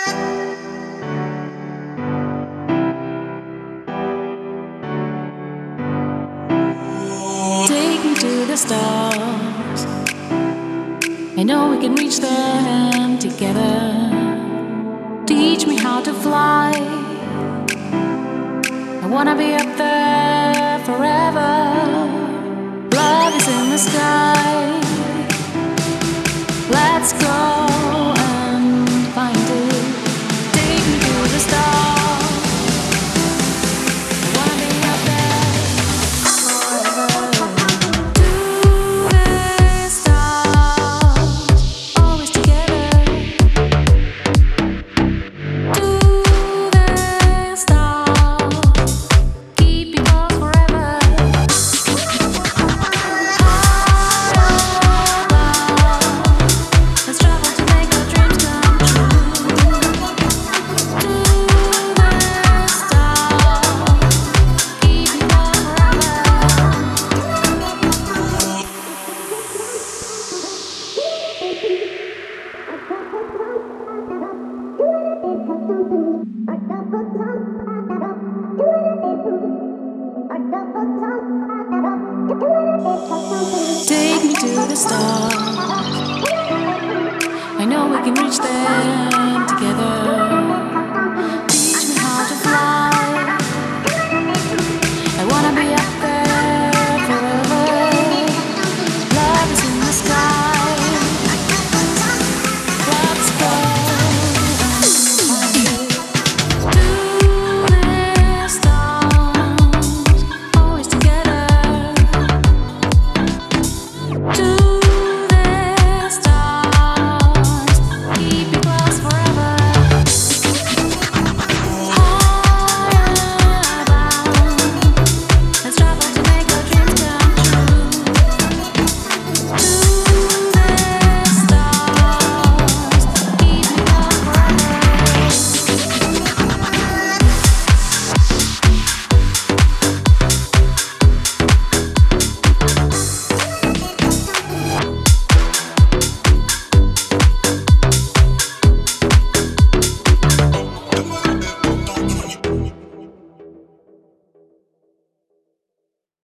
Take me to the stars. I know we can reach them together. Teach me how to fly. I wanna be up there forever. Love is in the sky. Let's go and find it. Take me to the stars. I wanna be up there forever. To the stars, always together. To the stars, keep it close forever. Let's travel to make our dreams come true. To the stars, keep it close forever. Take me to the stars. I know we can reach them